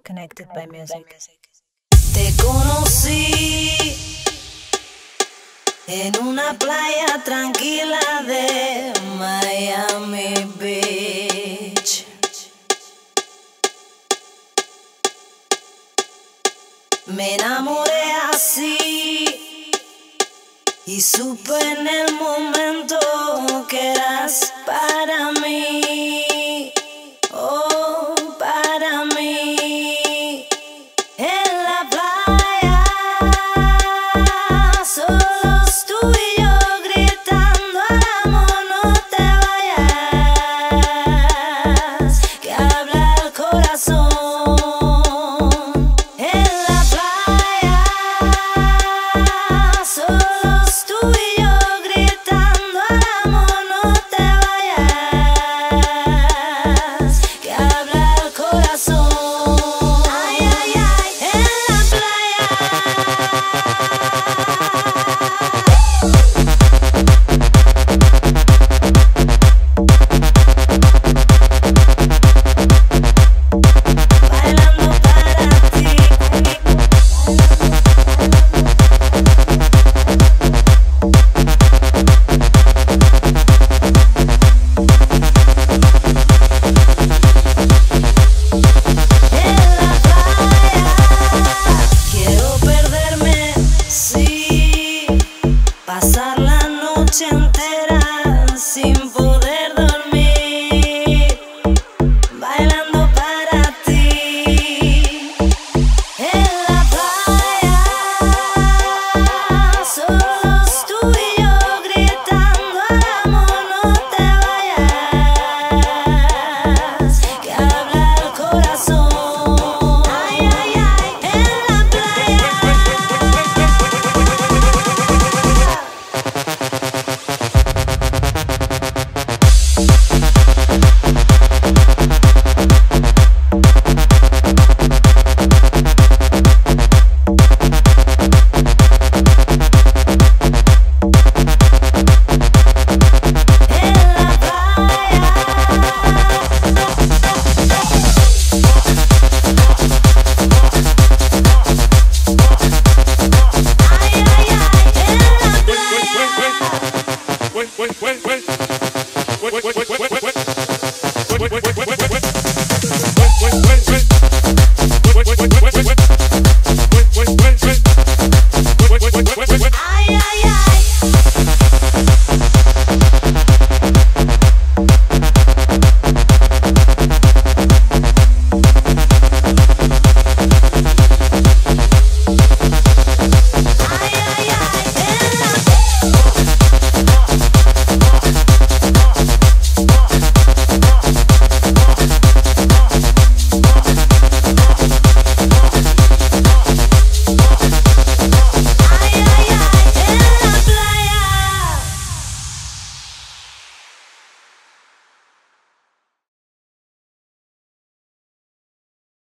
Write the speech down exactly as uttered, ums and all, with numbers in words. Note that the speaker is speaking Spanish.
Connected by music. Te conocí en una playa tranquila de Miami Beach. Me enamoré así y supe en el momento que eras para mí. Oh, para mí. En la playa, solos tú y yo gritando al amor, no te vayas, que habla el corazón. En la playa, solos tú y yo gritando al amor, no te vayas, que habla el corazón.